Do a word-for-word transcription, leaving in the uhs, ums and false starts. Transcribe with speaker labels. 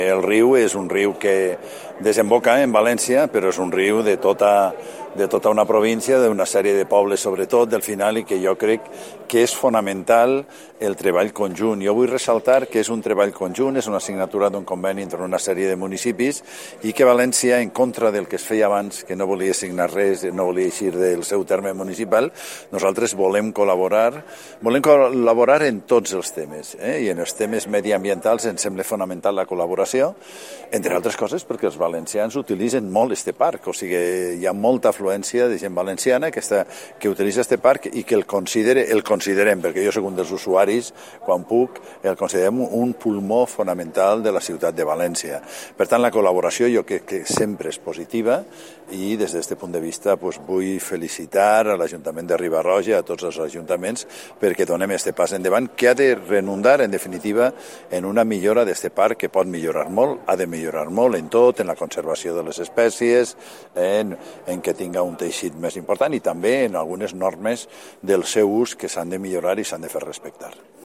Speaker 1: El riu és un riu que desemboca en València, però és un riu de tota, de tota una província, d'una sèrie de pobles sobretot del final, i que jo crec que és fonamental el treball conjunt. Jo vull ressaltar que és un treball conjunt, és una signatura d'un conveni entre una sèrie de municipis i que València, en contra del que es feia abans, que no volia signar res, no volia eixir del seu terme municipal, nosaltres volem col·laborar, volem col·laborar en tots els temes, eh? I en els temes mediambientals ens sembla fonamental la col·laboració, entre altres coses perquè els valencians utilitzen molt este parc, o sigui, hi ha molta afluència de gent valenciana que, està, que utilitza este parc i que el, considere, el considerem, perquè jo soc un dels usuaris, quan puc, el considerem un pulmó fonamental de la ciutat de València. Per tant, la col·laboració jo crec que sempre és positiva i des d'aquest punt de vista pues, vull felicitar a l'Ajuntament de Riba-roja, a tots els ajuntaments, perquè donem este pas endavant que ha de redundar, en definitiva, en una millora d'este parc que pot millorar molt, ha de millorar molt en tot, en la conservació de les espècies, en, en que tinga un teixit més important i també en algunes normes del seu ús que s'han de millorar i s'han de fer respectar.